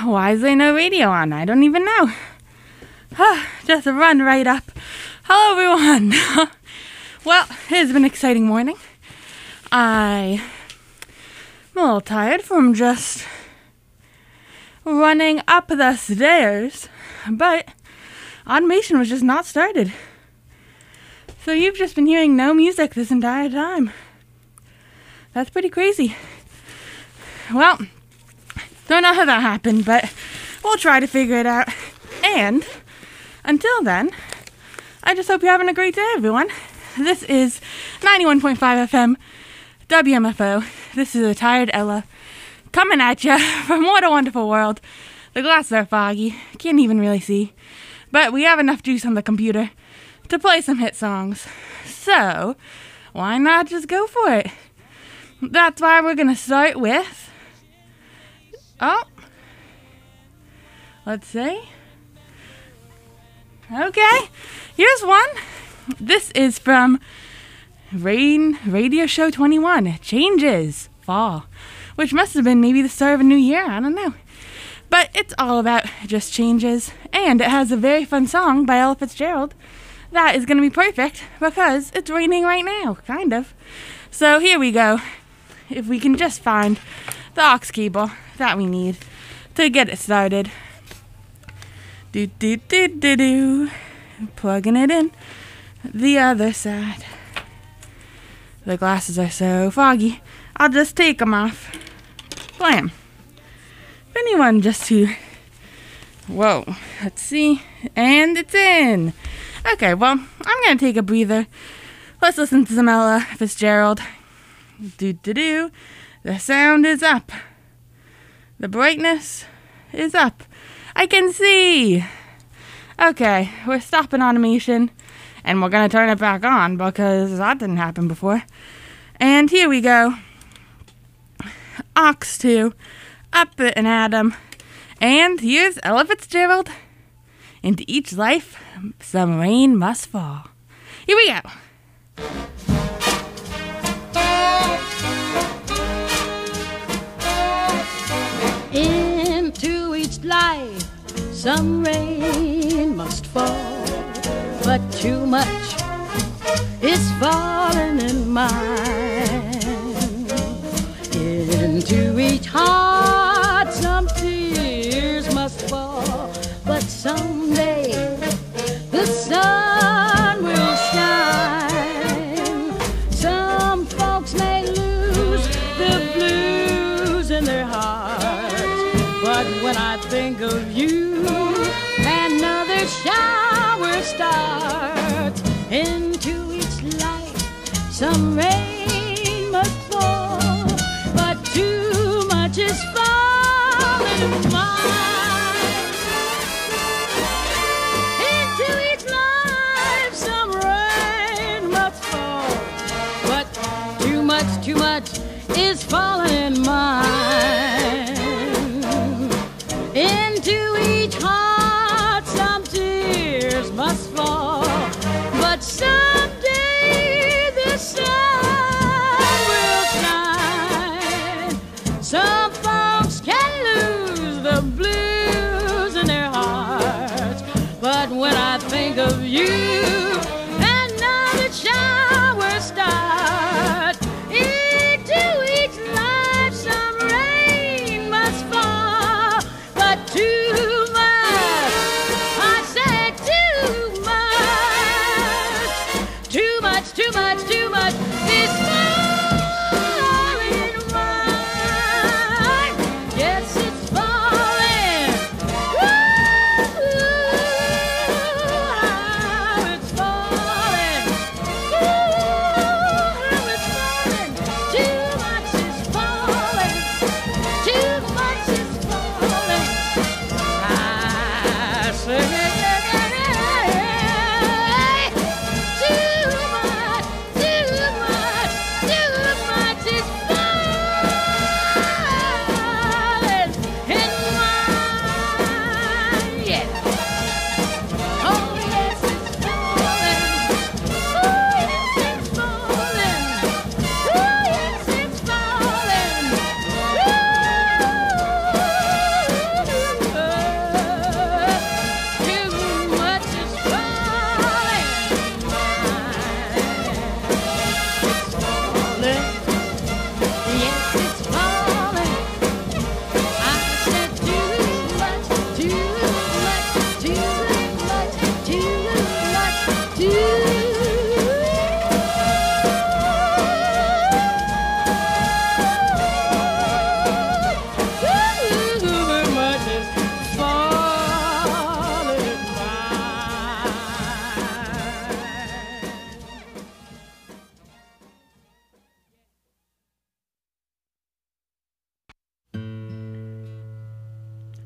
Why is there no radio on? I don't even know. Just run right up. Hello, everyone. Well, it has been an exciting morning. I'm a little tired from just running up the stairs, but automation was just not started. So you've just been hearing no music this entire time. That's pretty crazy. Well, don't know how that happened, but we'll try to figure it out. And until then, I just hope you're having a great day, everyone. This is 91.5 FM WMFO. This is a tired Ella coming at you from What a Wonderful World. The glasses are foggy. Can't even really see. But we have enough juice on the computer to play some hit songs. So, why not just go for it? That's why we're going to start with... let's see. Okay, here's one. This is from Rain Radio Show 21. Changes. Fall. Which must have been maybe the start of a new year. I don't know. But it's all about just changes. And it has a very fun song by Ella Fitzgerald. That is going to be perfect because it's raining right now. Kind of. So here we go. If we can just find the aux cable that we need to get it started. Do. Plugging it in the other side. The glasses are so foggy, I'll just take them off. Blam. If anyone just to... Whoa. Let's see. And it's in. Okay, well, I'm going to take a breather. Let's listen to some Ella Fitzgerald. Do. The sound is up. The brightness is up. I can see. Okay, we're stopping automation, and we're going to turn it back on because that didn't happen before. And here we go. Aux 2, up and Adam. And here's Ella Fitzgerald. Into each life, some rain must fall. Here we go. Into each life, some rain must fall, but too much is falling in mine. Into each heart, some tears must fall, but someday the sun will shine. Some folks may lose the blues in their hearts, but when I think of you, another shower starts. Into each life, some rain must fall, but too much is falling mine. Into each life, some rain must fall, but too much is falling mine. Into each heart, some tears must fall, but someday the sun will shine. Some folks can lose the blues in their hearts, but when I think of you, another shower starts. Into each life, some rain must fall, but too much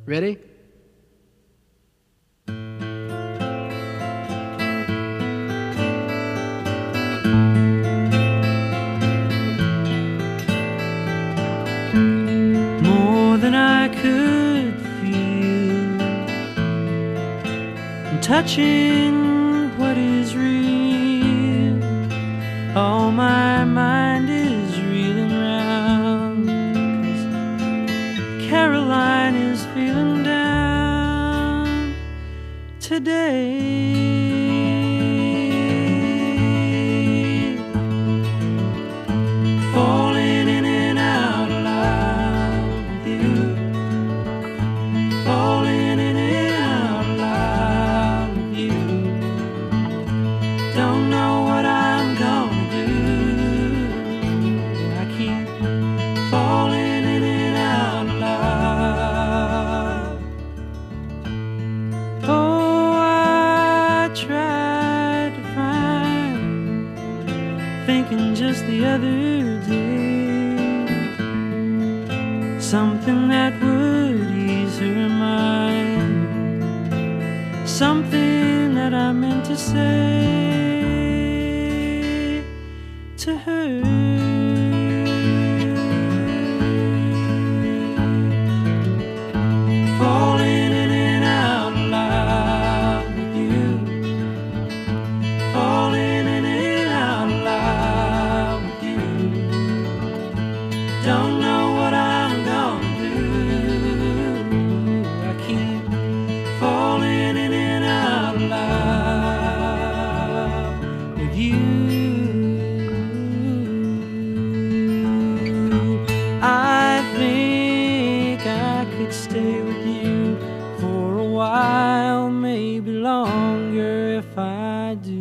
Ready? More than I could feel, I'm touching what is real. All my mind is reeling round, 'cause Caroline is feeling down today. Falling in and out loud with you, falling in and out loud with you. Don't know what I'm gonna do. I keep falling in and out loud. Oh, I tried to find, thinking just the other day, something that would ease her mind, something that I meant to say to her. Falling in and out loud with you, falling in and out loud with you. Don't know what I'm gonna do. I keep falling in and out loud with you. I think I could stay with you for a while, maybe longer if I do.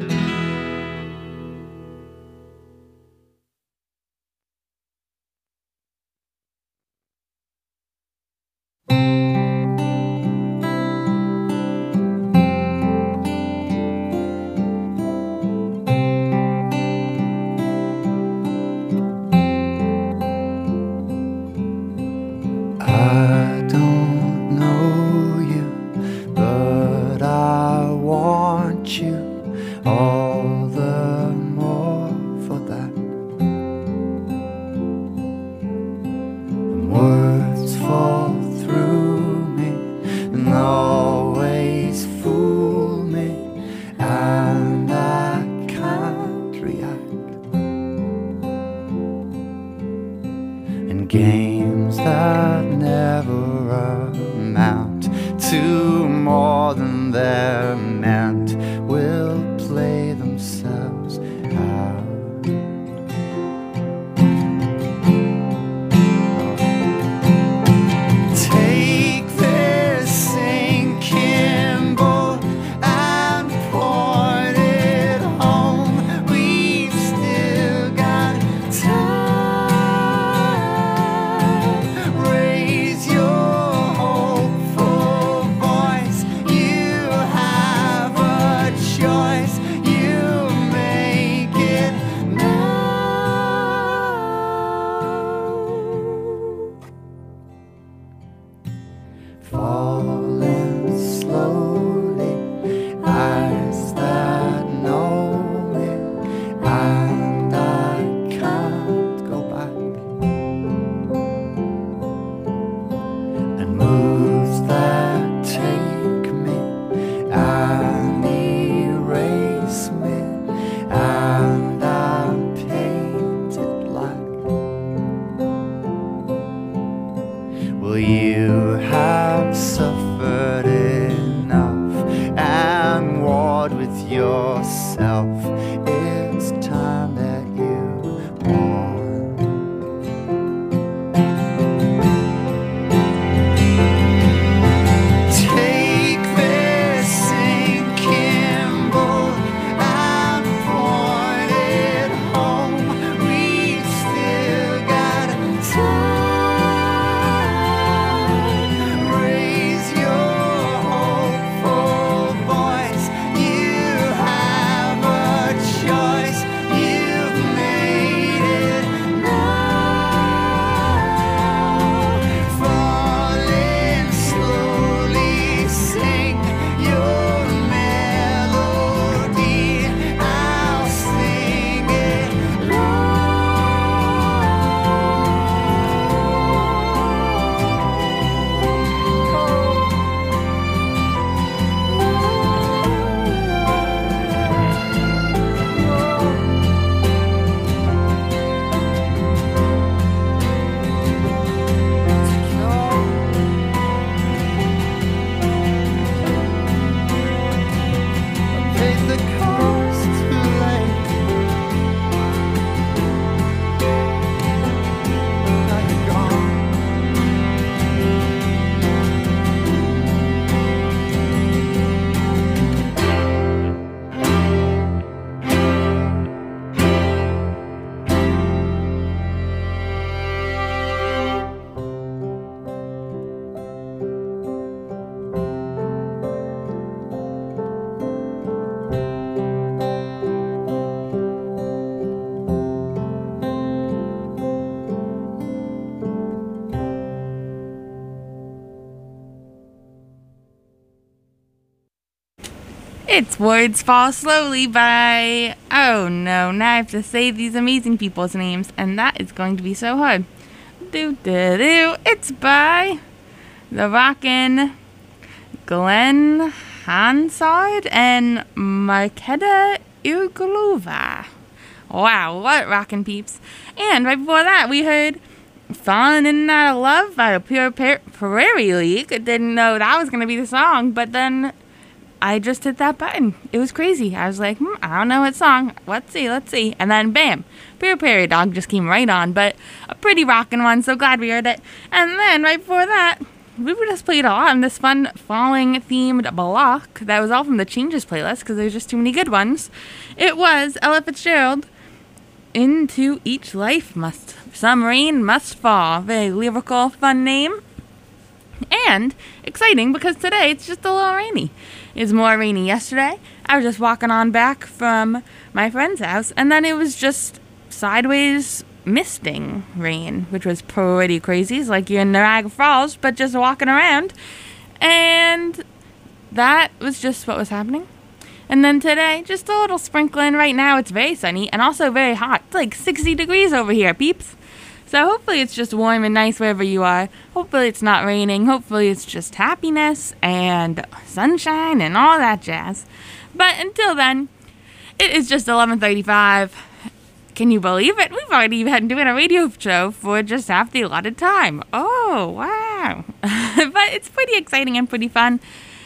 I don't know you, but I want you all the more for that. And words fall through me and always fool me, and I can't react. And games that never amount to more than they're meant will play themselves out. Take this sinking boat and point it home. We've still got time. Raise your hopeful voice. You have It's Words Fall Slowly by, oh no, now I have to say these amazing people's names, and that is going to be so hard. It's by the rockin' Glenn Hansard and Marketa Irgulova. Wow, what rockin' peeps. And right before that, we heard Falling In and Out of Love by Pure Prairie League. Didn't know that was going to be the song, but then I just hit that button. It was crazy. I was like, I don't know what song. Let's see. And then bam, Pure Prairie Dog just came right on, but a pretty rockin' one, so glad we heard it. And then right before that, we just played a lot in this fun falling themed block that was all from the Changes playlist because there's just too many good ones. It was Ella Fitzgerald, Into Each Life Some Rain Must Fall. Very lyrical, fun name. And exciting because today it's just a little rainy. It was more rainy yesterday. I was just walking on back from my friend's house, and then it was just sideways misting rain, which was pretty crazy. It's like you're in Niagara Falls, but just walking around. And that was just what was happening. And then today, just a little sprinkling. Right now it's very sunny and also very hot. It's like 60 degrees over here, peeps. So hopefully it's just warm and nice wherever you are. Hopefully it's not raining. Hopefully it's just happiness and sunshine and all that jazz. But until then, it is just 11:35. Can you believe it? We've already been doing a radio show for just half the allotted time. Oh, wow. But it's pretty exciting and pretty fun.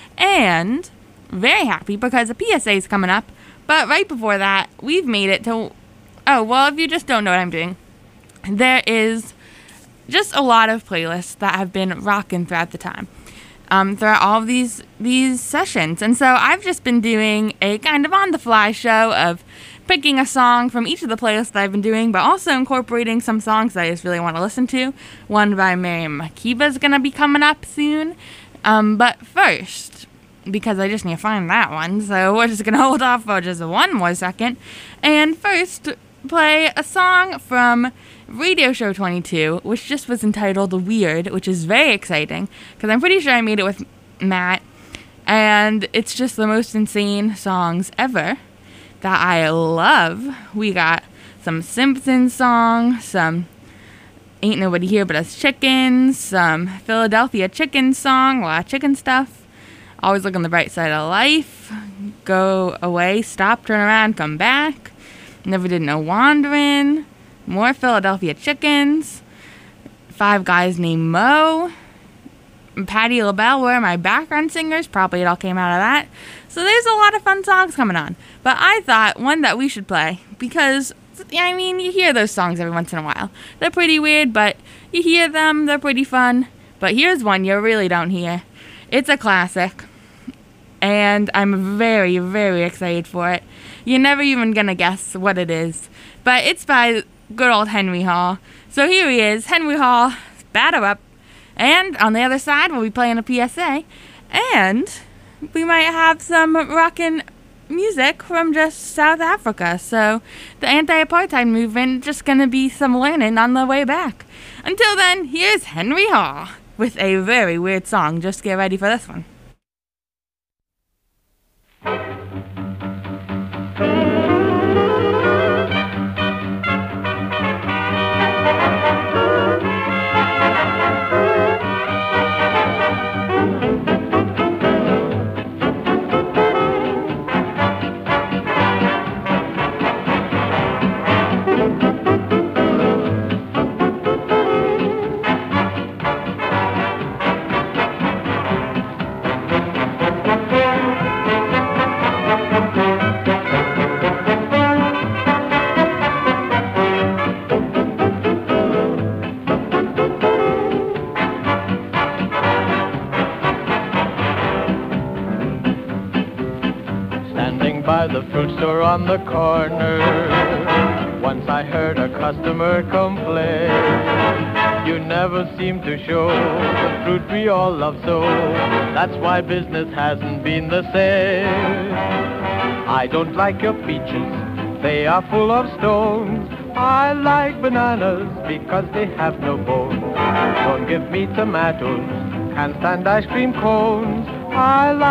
And very happy because a PSA is coming up. But right before that, we've made it to... Oh, well, if you just don't know what I'm doing, there is just a lot of playlists that have been rocking throughout the time, throughout all of these sessions. And so I've just been doing a kind of on-the-fly show of picking a song from each of the playlists that I've been doing, but also incorporating some songs that I just really want to listen to. One by Miriam Makeba is going to be coming up soon. But first, because I just need to find that one, so we're just going to hold off for just one more second. And first, play a song from Radio Show 22, which just was entitled Weird, which is very exciting, because I'm pretty sure I made it with Matt, and it's just the most insane songs ever that I love. We got some Simpsons songs, some Ain't Nobody Here But Us Chickens, some Philadelphia Chicken song, a lot of chicken stuff, Always Look on the Bright Side of Life, Go Away, Stop, Turn Around, Come Back, Never Did No Wandering, more Philadelphia Chickens, Five Guys Named Mo, Patti LaBelle were my background singers. Probably it all came out of that. So there's a lot of fun songs coming on. But I thought one that we should play, because, I mean, you hear those songs every once in a while. They're pretty weird, but you hear them. They're pretty fun. But here's one you really don't hear. It's a classic, and I'm very, very excited for it. You're never even going to guess what it is. But it's by good old Henry Hall. So here he is, Henry Hall, Batter Up. And on the other side, we'll be playing a PSA. And we might have some rockin' music from just South Africa. So the anti-apartheid movement, just going to be some learning on the way back. Until then, here's Henry Hall with a very weird song. Just get ready for this one. The fruit store on the corner, once I heard a customer complain, you never seem to show the fruit we all love so, that's why business hasn't been the same. I don't like your peaches, they are full of stones. I like bananas because they have no bones. Don't give me tomatoes, can't stand ice cream cones. I like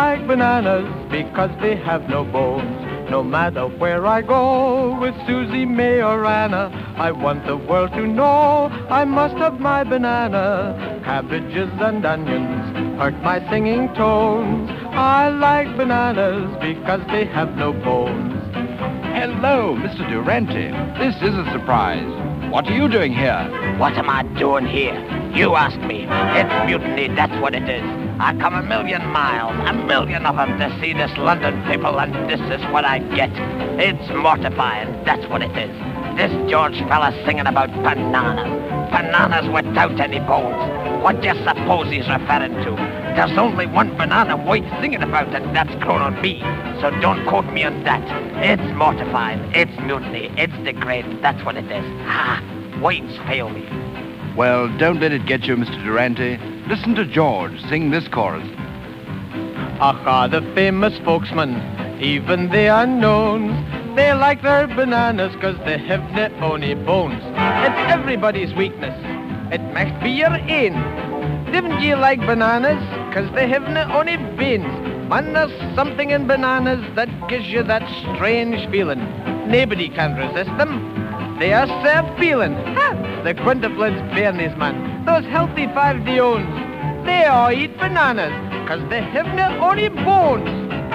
like bananas because they have no bones. No matter where I go, with Susie, May, or Anna, I want the world to know I must have my banana. Cabbages and onions hurt my singing tones. I like bananas because they have no bones. Hello, Mr. Durante. This is a surprise. What are you doing here? What am I doing here? You asked me. It's mutiny, that's what it is. I come a million miles, a million of them, to see this London people, and this is what I get. It's mortifying, that's what it is. This George fella singing about bananas. Bananas without any bones. What do you suppose he's referring to? There's only one banana worth singing about, and that's grown on me. So don't quote me on that. It's mortifying, it's mutiny, it's degrading, that's what it is. Ah, words fail me. Well, don't let it get you, Mr. Durante. Listen to George sing this chorus. Aha, the famous spokesman, even the unknowns, they like their bananas 'cause they have no only bones. It's everybody's weakness. It must be your ain. Didn't you like bananas? 'Cause they have no only beans. Man, there's something in bananas that gives you that strange feeling. Nobody can resist them. They are self-feeling. Ha! The quintuplets bairnies, man. Those healthy 5-de-ons. They all eat bananas 'cause they have no only bones.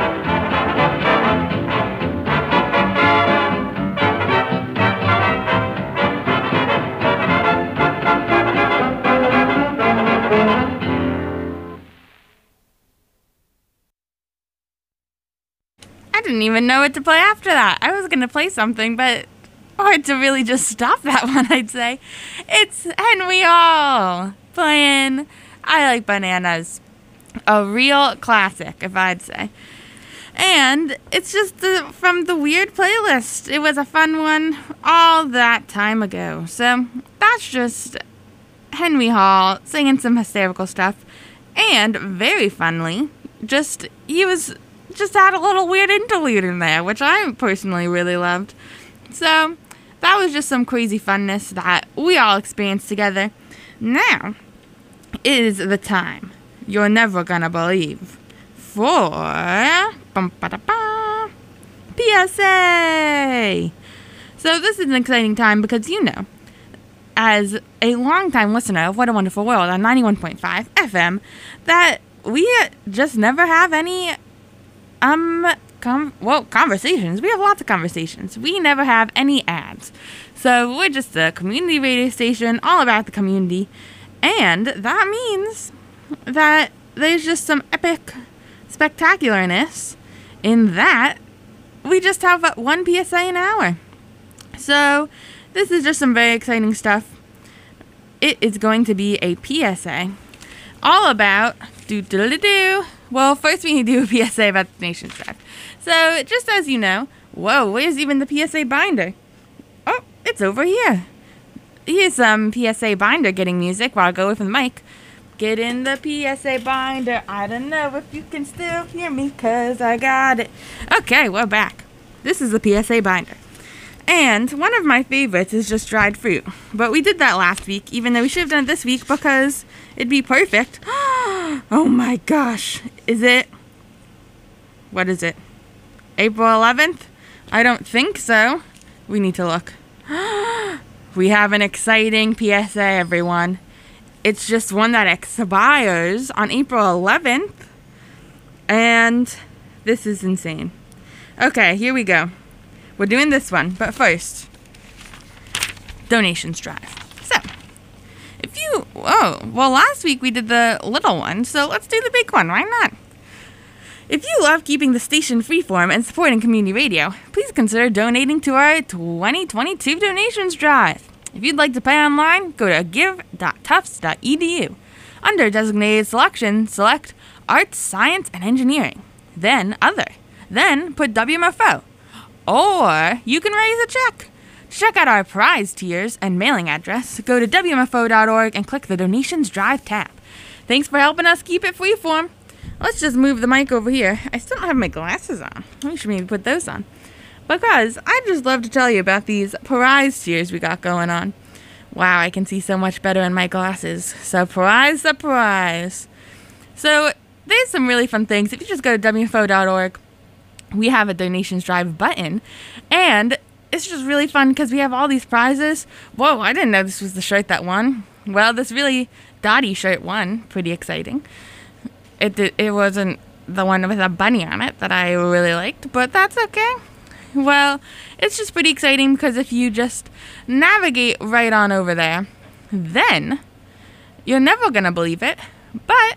I didn't even know what to play after that. I was going to play something, but hard to really just stop that one, I'd say. It's Henry Hall playing I Like Bananas. A real classic, if I'd say. And it's just from the Weird playlist. It was a fun one all that time ago. So that's just Henry Hall singing some hysterical stuff. And very funly, he was just had a little weird interlude in there, which I personally really loved. So that was just some crazy funness that we all experienced together. Now is the time you're never gonna believe for PSA. So this is an exciting time because as a longtime listener of What a Wonderful World on 91.5 FM, that we just never have any conversations. We have lots of conversations. We never have any ads. So we're just a community radio station all about the community. And that means that there's just some epic spectacularness in that we just have one PSA an hour. So this is just some very exciting stuff. It is going to be a PSA all about Well, first we need to do a PSA about the Nation's Drive. So, just as you know, whoa, where's even the PSA binder? Oh, it's over here. Here's some PSA binder getting music while I go away from the mic. Get in the PSA binder. I don't know if you can still hear me, 'cause I got it. Okay, we're back. This is the PSA binder. And one of my favorites is just dried fruit. But we did that last week, even though we should have done it this week because it'd be perfect. Oh my gosh. What is it? April 11th? I don't think so. We need to look. We have an exciting PSA, everyone. It's just one that expires on April 11th. And this is insane. Okay, here we go. We're doing this one, but first, donations drive. So, last week we did the little one, so let's do the big one, why not? If you love keeping the station freeform and supporting community radio, please consider donating to our 2022 donations drive. If you'd like to pay online, go to give.tufts.edu. Under designated selection, select Arts, Science, and Engineering. Then Other. Then put WMFO. Or you can raise a check. To check out our prize tiers and mailing address, go to WMFO.org and click the Donations Drive tab. Thanks for helping us keep it freeform. Let's just move the mic over here. I still don't have my glasses on. We should maybe put those on. Because I'd just love to tell you about these prize tiers we got going on. Wow, I can see so much better in my glasses. Surprise, surprise. So there's some really fun things. If you just go to WFO.org, we have a donations drive button, and it's just really fun because we have all these prizes. Whoa, I didn't know this was the shirt that won. Well, this really Dottie shirt won. Pretty exciting. It wasn't the one with a bunny on it that I really liked, but that's okay. Well, it's just pretty exciting because if you just navigate right on over there, then you're never gonna believe it, but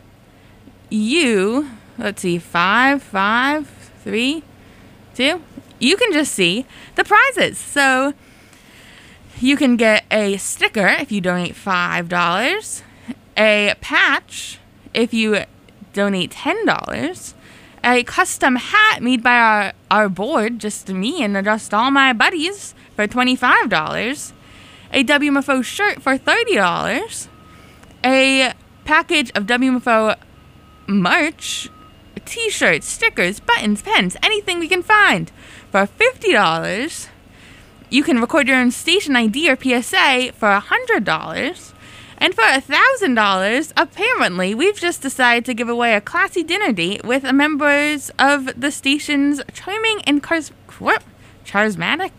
you, let's see, 5, 3, 2, you can just see the prizes. So you can get a sticker if you donate $5, a patch if you donate $10, a custom hat made by our board, just me and just all my buddies, for $25, a WMFO shirt for $30, a package of WMFO merch, t-shirts, stickers, buttons, pens, anything we can find for $50. You can record your own station ID or PSA for $100. And for $1,000, apparently, we've just decided to give away a classy dinner date with members of the station's charming and charismatic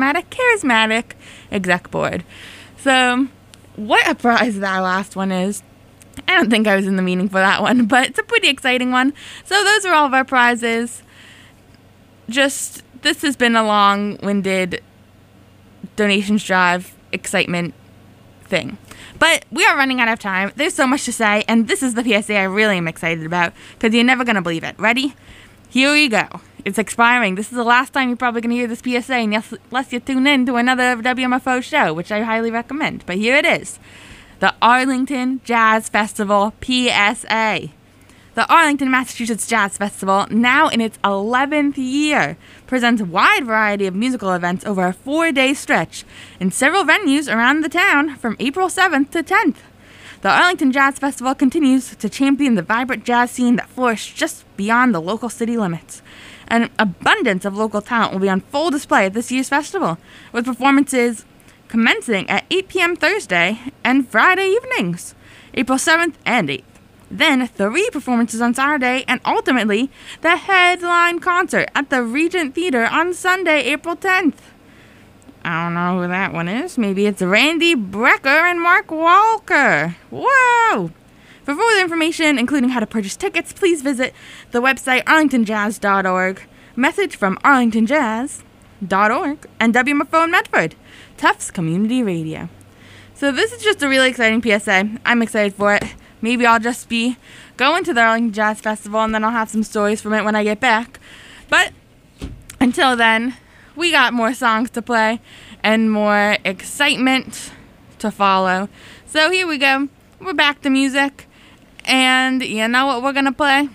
exec board. So, what a prize that last one is. I don't think I was in the meeting for that one, but it's a pretty exciting one. So those are all of our prizes. This has been a long-winded donations drive excitement thing. But we are running out of time. There's so much to say, and this is the PSA I really am excited about, because you're never going to believe it. Ready? Here we go. It's expiring. This is the last time you're probably going to hear this PSA, unless you tune in to another WMFO show, which I highly recommend. But here it is. The Arlington Jazz Festival PSA. The Arlington, Massachusetts Jazz Festival, now in its 11th year, presents a wide variety of musical events over a 4-day stretch in several venues around the town from April 7th to 10th. The Arlington Jazz Festival continues to champion the vibrant jazz scene that flourished just beyond the local city limits. An abundance of local talent will be on full display at this year's festival, with performances commencing at 8 p.m. Thursday and Friday evenings, April 7th and 8th. Then 3 performances on Saturday, and ultimately the headline concert at the Regent Theater on Sunday, April 10th. I don't know who that one is. Maybe it's Randy Brecker and Mark Walker. Whoa! For further information, including how to purchase tickets, please visit the website arlingtonjazz.org, message from arlingtonjazz.org, and WMFO in Medford, Tufts Community Radio. So this is just a really exciting PSA. I'm excited for it. Maybe I'll just be going to the Arlington Jazz Festival, and then I'll have some stories from it when I get back. But until then, we got more songs to play and more excitement to follow. So here we go. We're back to music. And you know what we're going to play?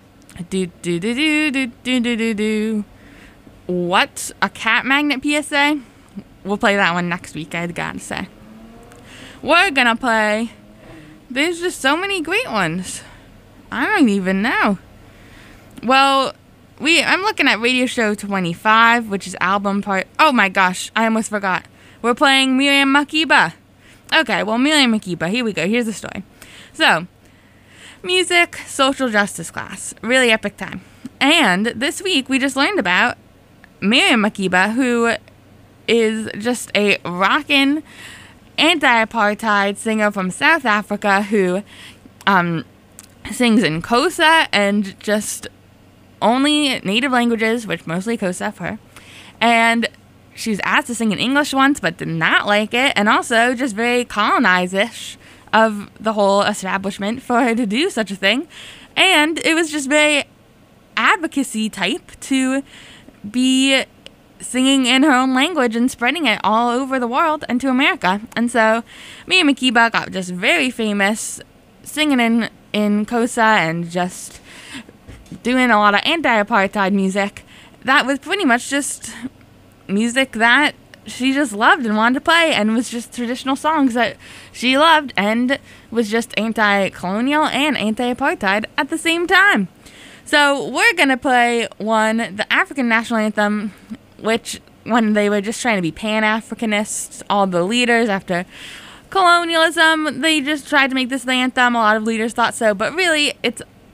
Do. What? A cat magnet PSA? We'll play that one next week, I'd gotta say. We're going to play... There's just so many great ones. I don't even know. Well, I'm looking at Radio Show 25, which is album part... Oh my gosh, I almost forgot. We're playing Miriam Makeba. Okay, well, Miriam Makeba, here we go. Here's the story. So, music, social justice class. Really epic time. And this week, we just learned about Miriam Makeba, who is just a rockin' anti-apartheid singer from South Africa who sings in Xhosa and just only native languages, which mostly Xhosa for her. And she was asked to sing in English once, but did not like it, and also just very colonize-ish of the whole establishment for her to do such a thing. And it was just very advocacy type to be singing in her own language and spreading it all over the world and to America. And so Miriam Makeba got just very famous singing in Xhosa and just doing a lot of anti-apartheid music that was pretty much just music that she just loved and wanted to play, and was just traditional songs that she loved and was just anti-colonial and anti-apartheid at the same time. So we're going to play the African National Anthem, which when they were just trying to be Pan-Africanists, all the leaders after colonialism, they just tried to make this the anthem. A lot of leaders thought so, but really it's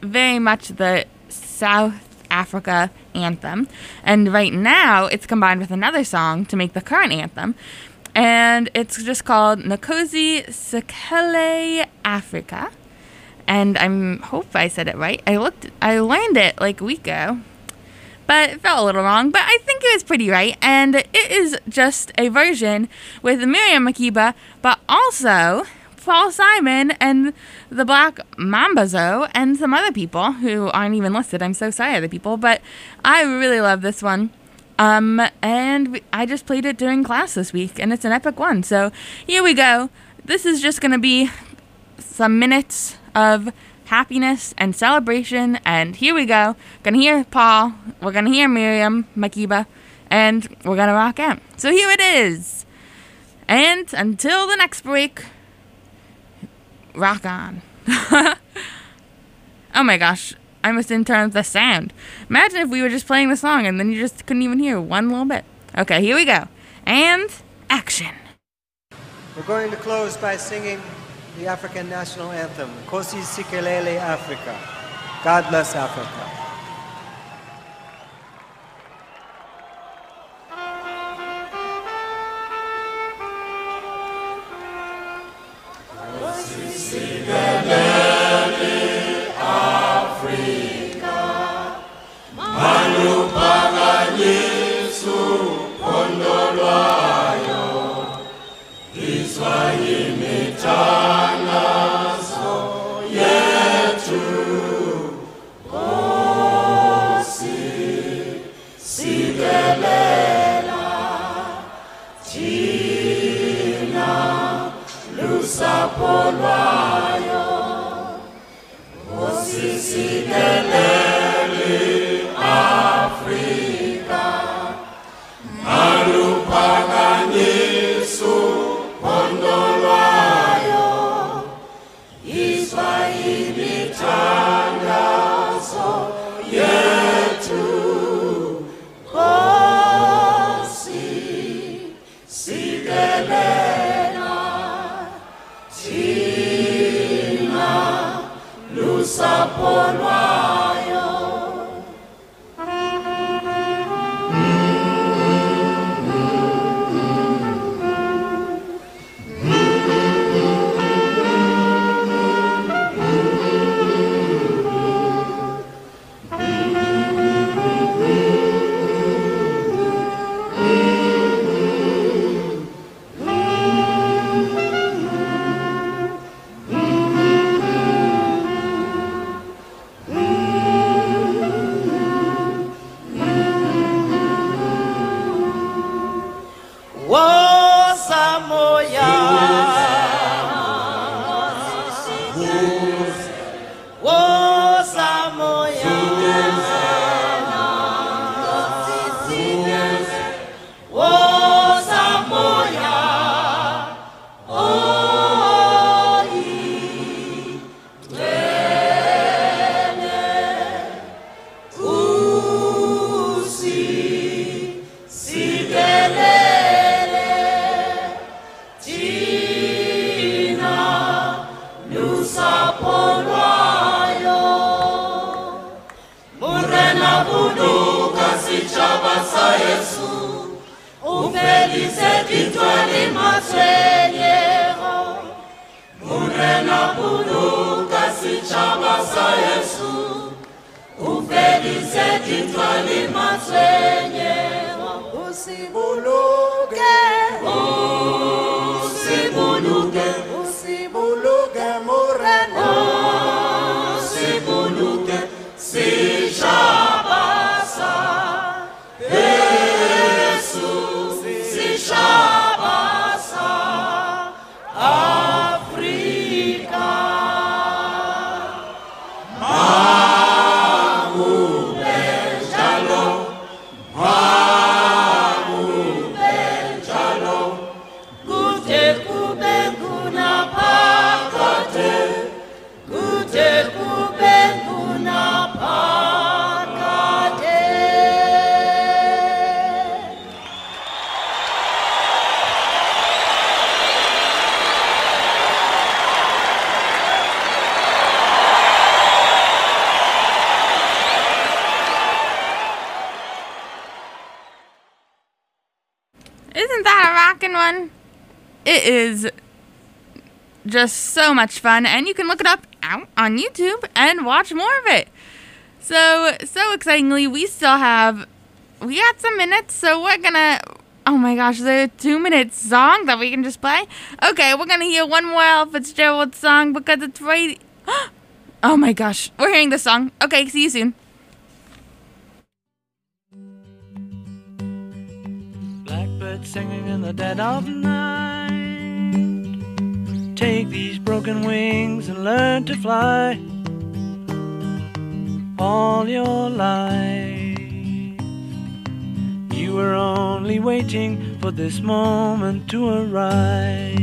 very much the South Africa anthem. And right now, it's combined with another song to make the current anthem. And it's just called Nkosi Sikelel' Africa. And I hope I said it right. I learned it like a week ago, but it felt a little wrong. But I think it was pretty right. And it is just a version with Miriam Makeba, but also Paul Simon and the Black Mambazo and some other people who aren't even listed. I'm so sorry, other people, but I really love this one. And I just played it during class this week, and it's an epic one. So here we go. This is just going to be some minutes of happiness and celebration, and here we go. Gonna hear Paul, we're gonna hear Miriam Makeba, and we're gonna rock out. So here it is. And until the next break, rock on. Oh my gosh, I almost didn't turn up the sound. Imagine if we were just playing the song and then you just couldn't even hear one little bit. Okay, here we go. And action. We're going to close by singing the African national anthem, Nkosi Sikelel' Africa. God bless Africa. Africa. Isn't that a rockin' one? It is just so much fun, and you can look it up out on YouTube and watch more of it. So excitingly, we got some minutes, so we're gonna, oh my gosh, there's a 2-minute song that we can just play. Okay, we're gonna hear one more Ella Fitzgerald song because it's right. Oh my gosh, we're hearing this song. Okay, see you soon. Blackbird singing in the dead of night. Take these broken wings and learn to fly. All your life, you were only waiting for this moment to arise.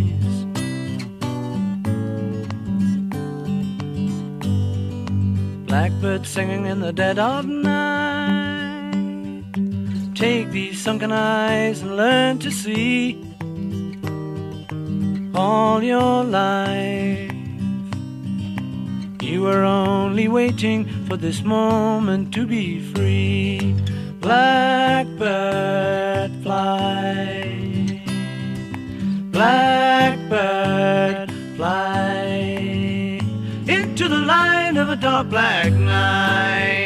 Blackbird singing in the dead of night. Take these sunken eyes and learn to see. All your life, you were only waiting for this moment to be free. Blackbird fly, blackbird fly, into the light of a dark black night.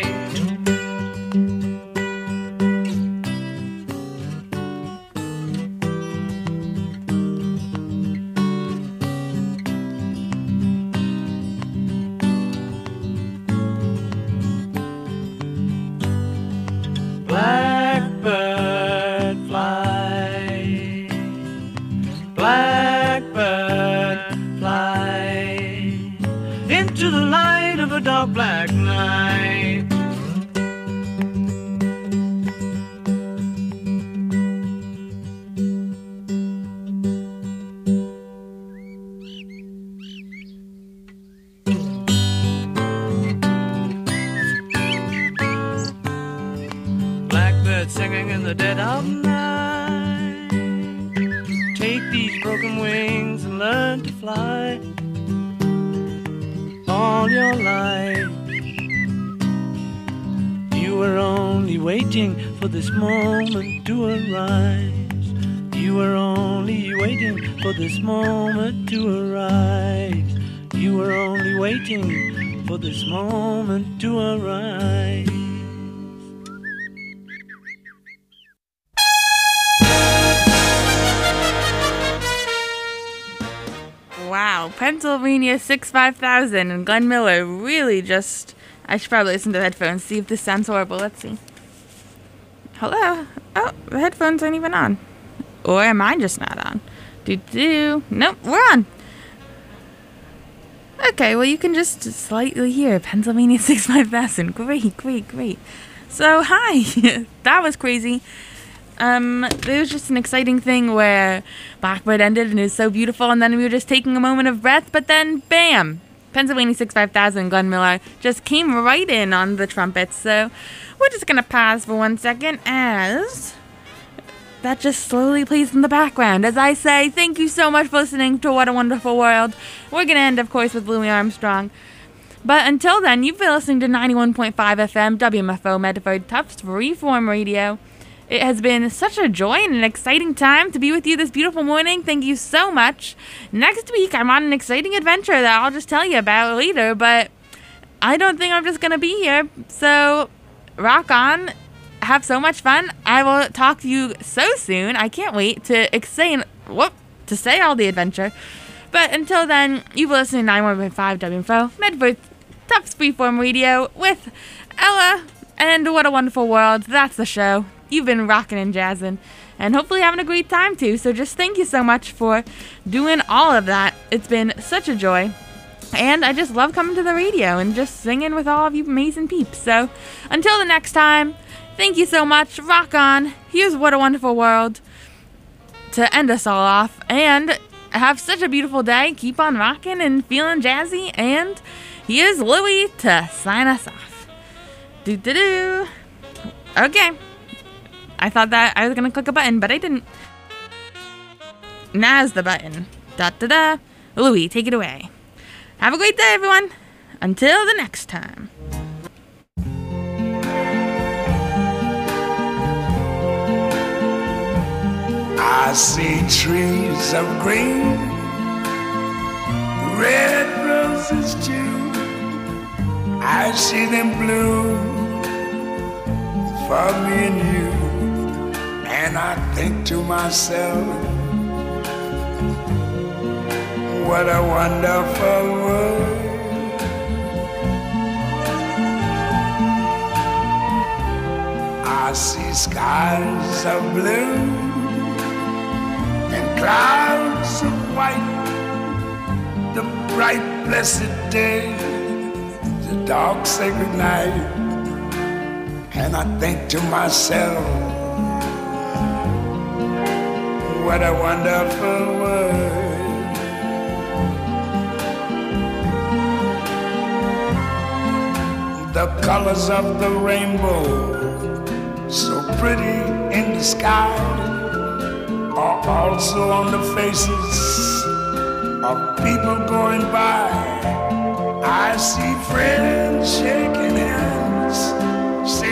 Blackbird fly, blackbird fly, into the light of a dark black night. Singing in the dead of night. Take these broken wings and learn to fly. All your life, you were only waiting for this moment to arise. You were only waiting for this moment to arise. You were only waiting for this moment to arise. Wow, Pennsylvania 65000 and Glenn Miller really just... I should probably listen to the headphones, see if this sounds horrible. Let's see. Hello? Oh, the headphones aren't even on. Or am I just not on? Nope, we're on. Okay, well you can just slightly hear Pennsylvania 65000. Great. So, hi. That was crazy. There was just an exciting thing where Blackbird ended and it was so beautiful, and then we were just taking a moment of breath, but then bam, Pennsylvania 65000 Glenn Miller just came right in on the trumpets. So we're just gonna pause for 1 second as that just slowly plays in the background as I say thank you so much for listening to What a Wonderful World. We're gonna end, of course, with Louis Armstrong. But until then, you've been listening to 91.5 FM WMFO Medford Tufts Freeform Radio. It has been such a joy and an exciting time to be with you this beautiful morning. Thank you so much. Next week, I'm on an exciting adventure that I'll just tell you about later, but I don't think I'm just going to be here. So, rock on. Have so much fun. I will talk to you so soon. I can't wait to say all the adventure. But until then, you've been listening to 91.5 WMFO Medford Tufts Freeform Radio with Ella and What a Wonderful World. That's the show. You've been rocking and jazzing and hopefully having a great time too. So just thank you so much for doing all of that. It's been such a joy. And I just love coming to the radio and just singing with all of you amazing peeps. So until the next time, thank you so much. Rock on. Here's What a Wonderful World to end us all off. And have such a beautiful day. Keep on rocking and feeling jazzy. And here's Louie to sign us off. Do-do-do. Okay. I thought that I was going to click a button, but I didn't. Now's the button. Da-da-da. Louie, take it away. Have a great day, everyone. Until the next time. I see trees of green, red roses too. I see them bloom for me and you. And I think to myself, what a wonderful world. I see skies of blue and clouds of white, the bright blessed day, the dark sacred night. And I think to myself, what a wonderful world. The colors of the rainbow, so pretty in the sky, are also on the faces of people going by. I see friends shaking hands